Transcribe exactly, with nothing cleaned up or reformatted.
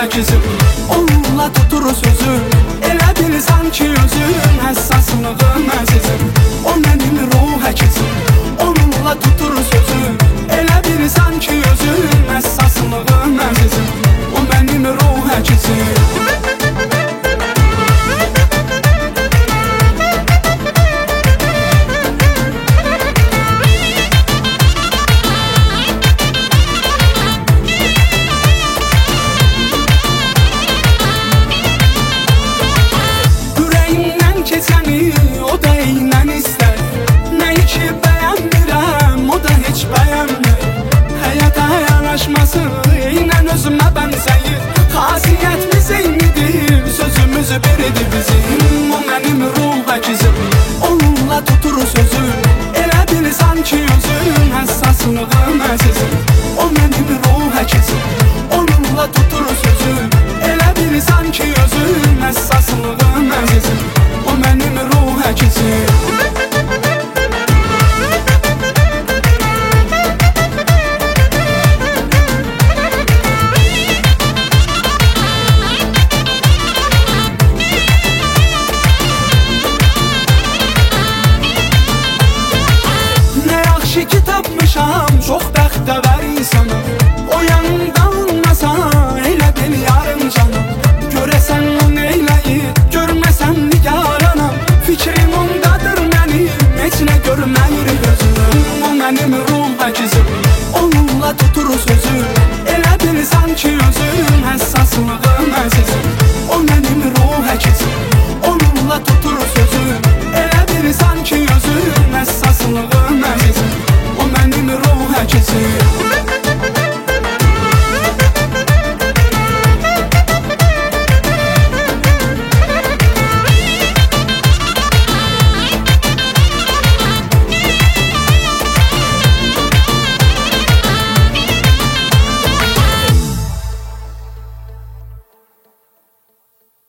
əkizim. Onunla tutur sözüm, elə bilirsən ki özün həssaslığım əzizim. O mənim ruh əkizim, onunla tutur sözüm, elə bilirsən ki özün həssaslığım əzizim. O mənim ruh əkizim. O da eynən istər, nəyi ki bəyənmirəm, o da heç bəyənmir. Həyata yanaşması eynən özümə bənzəyir, xasiyyətimiz eynidir, sözümüz biridir bizim. O mənim ruh əkizim, onunla tutur sözüm, elə bilirsən ki özün həssaslığım əzizim. O mənim ruh əkizim, onunla tutur sözüm, elə bilirsən ki özün həssaslığım əzizim. O mənim ruh əkizim. Nə yaxşı ki tapmışam, çox